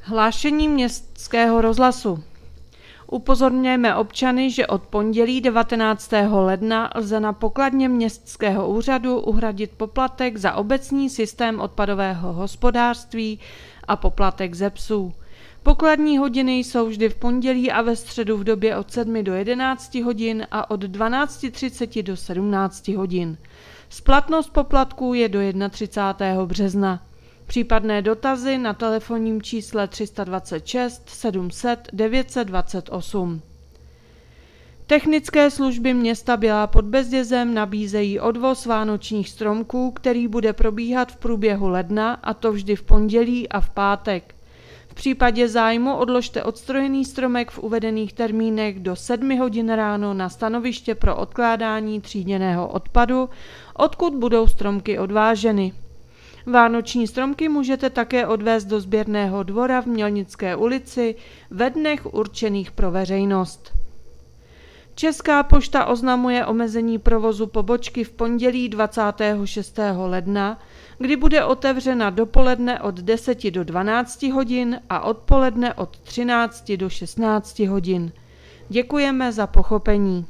Hlášení Městského rozhlasu. Upozorňujeme občany, že od pondělí 19. ledna lze na pokladně Městského úřadu uhradit poplatek za obecní systém odpadového hospodářství a poplatek ze psů. Pokladní hodiny jsou vždy v pondělí a ve středu v době od 7 do 11 hodin a od 12:30 do 17 hodin. Splatnost poplatků je do 31. března. Případné dotazy na telefonním čísle 326 700 928. Technické služby města Bělá pod Bezdězem nabízejí odvoz vánočních stromků, který bude probíhat v průběhu ledna, a to vždy v pondělí a v pátek. V případě zájmu odložte odstrojený stromek v uvedených termínech do 7 hodin ráno na stanoviště pro odkládání tříděného odpadu, odkud budou stromky odváženy. Vánoční stromky můžete také odvést do sběrného dvora v Mělnické ulici ve dnech určených pro veřejnost. Česká pošta oznamuje omezení provozu pobočky v pondělí 26. ledna, kdy bude otevřena dopoledne od 10 do 12 hodin a odpoledne od 13 do 16 hodin. Děkujeme za pochopení.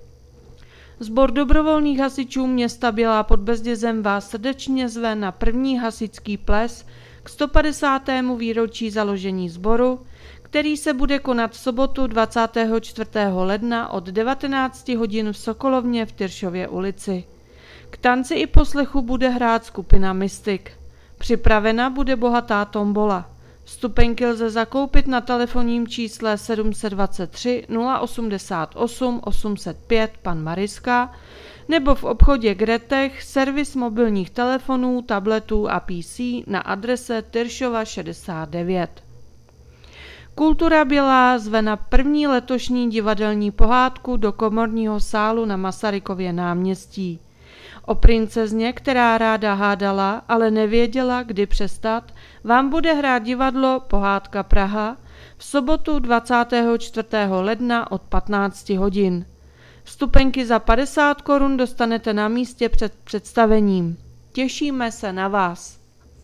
Sbor dobrovolných hasičů města Bělá pod Bezdězem vás srdečně zve na první hasičský ples k 150. výročí založení sboru, který se bude konat v sobotu 24. ledna od 19 hodin v Sokolovně v Tyršově ulici. K tanci i poslechu bude hrát skupina Mystic. Připravena bude bohatá tombola. Vstupenky lze zakoupit na telefonním čísle 723 088 805 pan Mariska nebo v obchodě Gretech, servis mobilních telefonů, tabletů a PC na adrese Tyršova 69. Kultura Bělá zve na první letošní divadelní pohádku do komorního sálu na Masarykově náměstí. O princezně, která ráda hádala, ale nevěděla, kdy přestat, vám bude hrát divadlo Pohádka Praha v sobotu 24. ledna od 15 hodin. Vstupenky za 50 korun dostanete na místě před představením. Těšíme se na vás.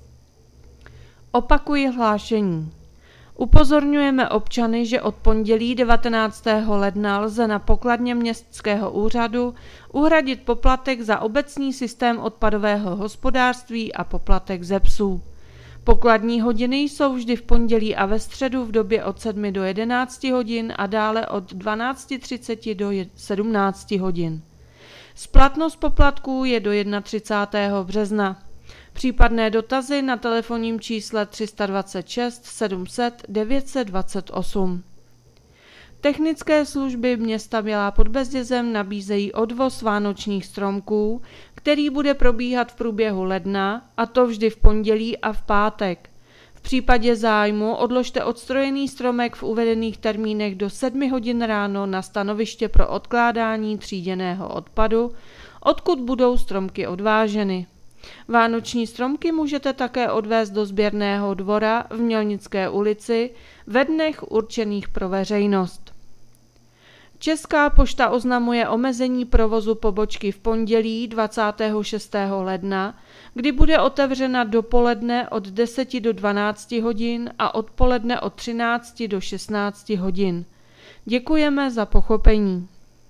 Opakuji hlášení. Upozorňujeme občany, že od pondělí 19. ledna lze na pokladně Městského úřadu uhradit poplatek za obecní systém odpadového hospodářství a poplatek ze psů. Pokladní hodiny jsou vždy v pondělí a ve středu v době od 7 do 11 hodin a dále od 12:30 do 17 hodin. Splatnost poplatků je do 31. března. Případné dotazy na telefonním čísle 326 700 928. Technické služby města Bělá pod Bezdězem nabízejí odvoz vánočních stromků, který bude probíhat v průběhu ledna, a to vždy v pondělí a v pátek. V případě zájmu odložte odstrojený stromek v uvedených termínech do 7 hodin ráno na stanoviště pro odkládání tříděného odpadu, odkud budou stromky odváženy. Vánoční stromky můžete také odvést do sběrného dvora v Mělnické ulici ve dnech určených pro veřejnost. Česká pošta oznamuje omezení provozu pobočky v pondělí 26. ledna, kdy bude otevřena dopoledne od 10 do 12 hodin a odpoledne od 13 do 16 hodin. Děkujeme za pochopení.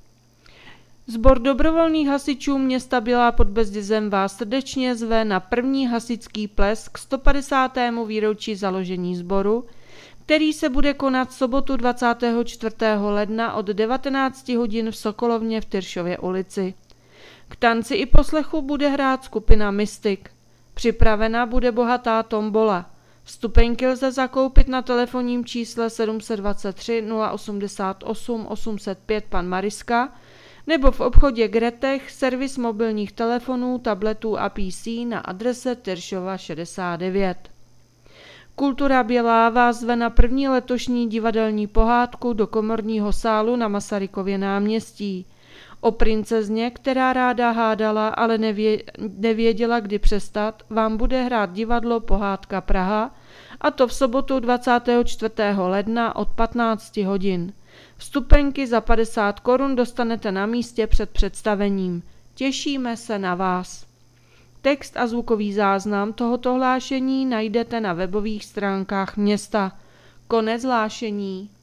Sbor dobrovolných hasičů města Bělá pod Bezdězem vás srdečně zve na první hasičský ples k 150. výročí založení sboru, který se bude konat v sobotu 24. ledna od 19 hodin v Sokolovně v Tyršově ulici. K tanci i poslechu bude hrát skupina Mystic. Připravena bude bohatá tombola. Vstupenky lze zakoupit na telefonním čísle 723 088 805 pan Mariska nebo v obchodě Gretech, servis mobilních telefonů, tabletů a PC na adrese Tyršova 69. Kultura Bělá vás zve na první letošní divadelní pohádku do komorního sálu na Masarykově náměstí. O princezně, která ráda hádala, ale nevěděla, kdy přestat, vám bude hrát divadlo Pohádka Praha, a to v sobotu 24. ledna od 15 hodin. Vstupenky za 50 korun dostanete na místě před představením. Těšíme se na vás. Text a zvukový záznam tohoto hlášení najdete na webových stránkách města. Konec hlášení.